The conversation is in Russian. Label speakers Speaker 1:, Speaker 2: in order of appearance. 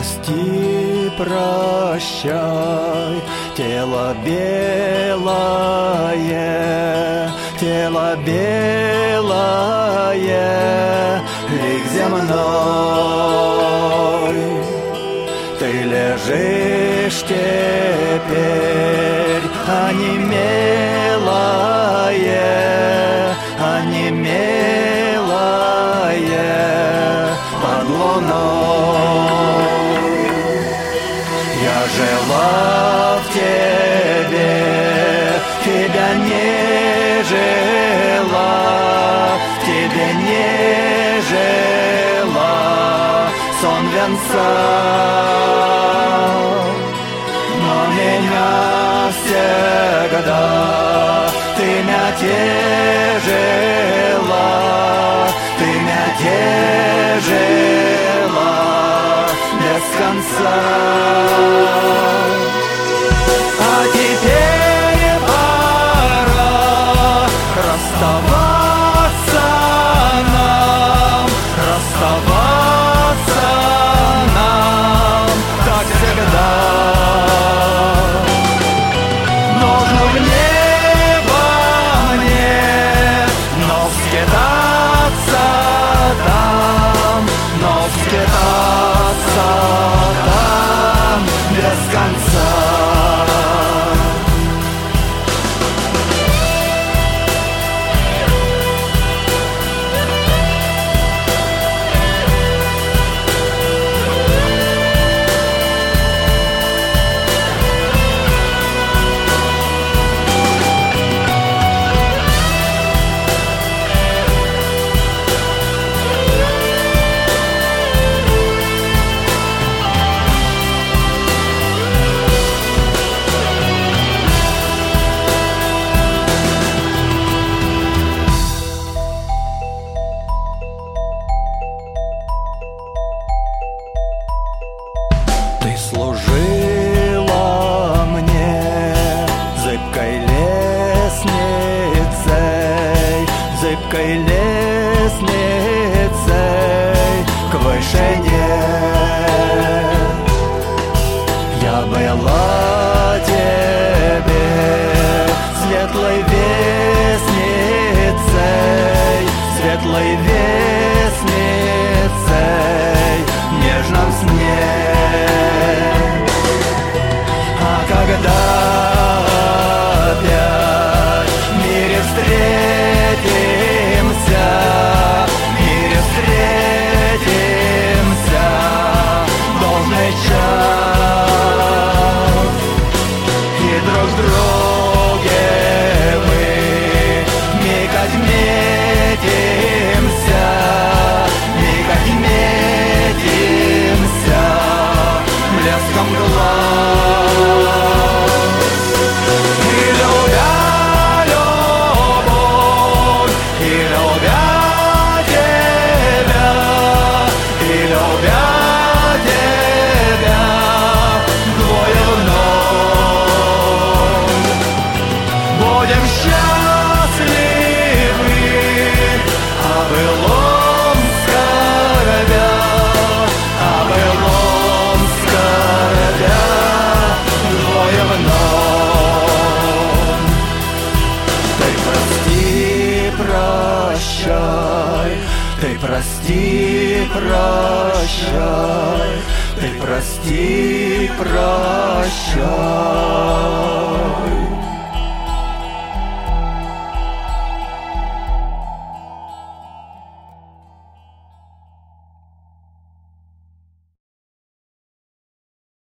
Speaker 1: прости, прощай, тело белое, тело белое, лик земной. Ты лежишь теперь, онемелое, онемелое под луной. Я жила в тебе, тебя не жила, в тебе не жила, сон венца. Но меня всегда ты мятежила, ты мятежила без конца. А теперь пора расставаться нам, расставаться нам, как всегда. Нужно в небо мне, но скитаться там, но скитаться там без конца. Ты служила мне зыбкой лестницей, зыбкой лестницей к вышине. Я была тебе светлой вестницей, светлой вестницей в нежном сне. Когда опять в мире встретимся, в мире встретимся в должный час, и друг в друге мы миг отметимся, миг отметимся блеском глаз. Ты прости, прощай, ты прости, прощай.